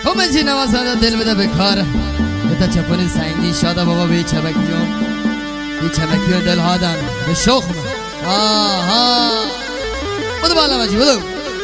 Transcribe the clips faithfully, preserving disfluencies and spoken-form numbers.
همه نوازنده دل بده به کار بتا چپانی سنگی شاده بابا به چبکی جون به چبکی و دل هادن به شخم آها بودو بالا مجی بودو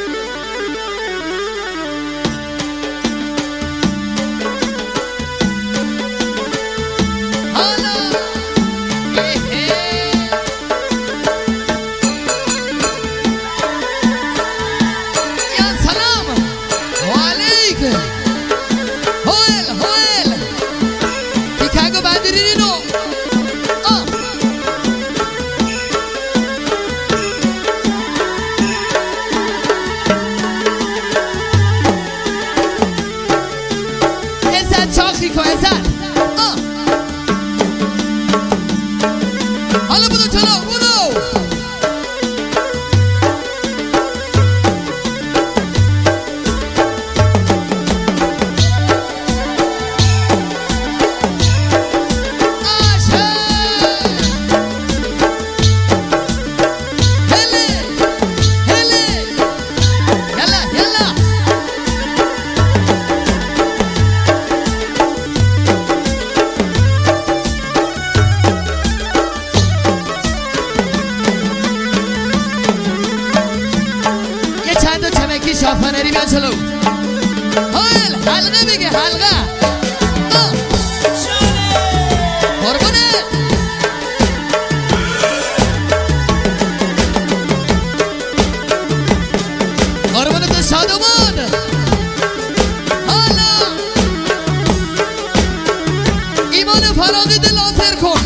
شافنری بیان چلو حال حلقه بگه حلقه قربونه قربونه تو شادمان حالا ایمان فراغی دل آزر کن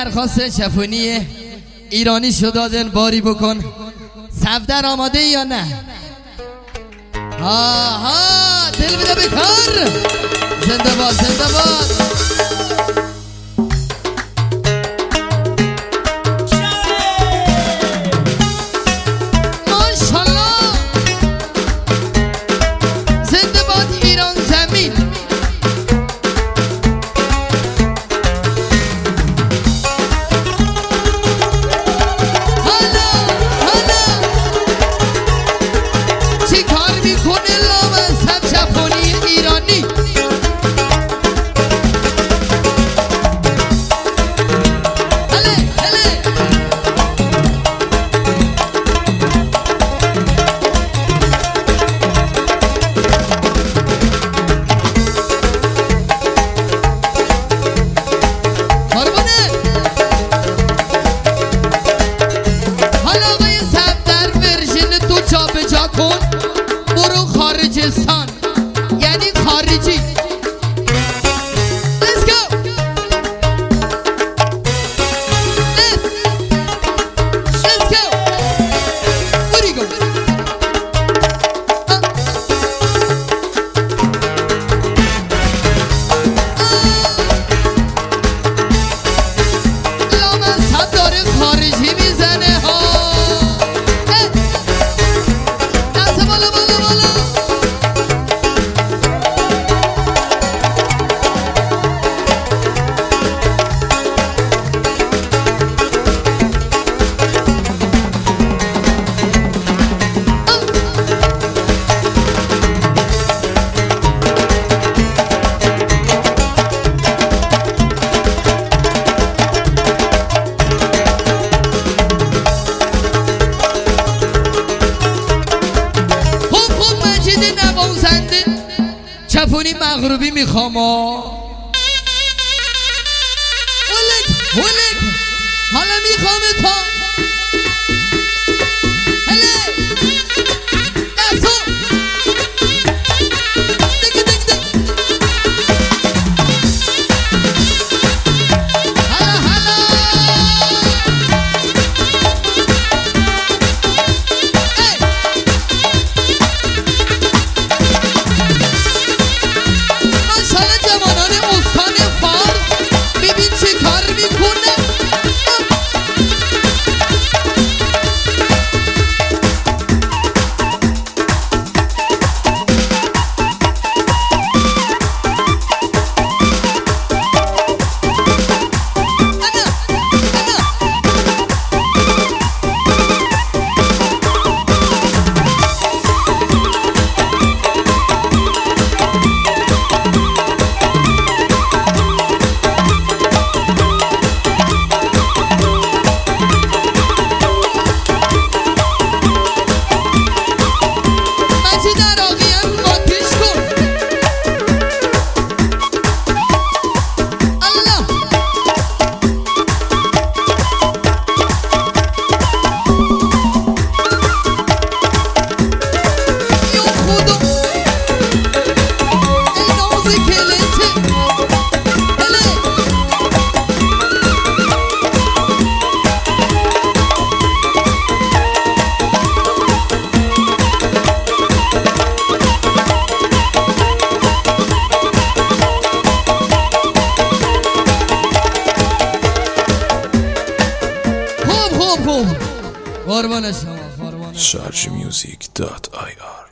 درخواست چپونی ایرانی شو دادن باری بکن. صفدر آماده ای یا نه؟ آها دل بده به کار. زنده باد زنده باد. خارجستان یعنی خارجی. Let's go. Let's Let's go. Where you go? لامصب داره خارجی میزنه ها. دست بالا بالا بالا. چپونی مغربی میخوام ولک ولک حالا میخوام تا هله دستو دک دک دک هلا هلا شارژ میوزیک دات آی آر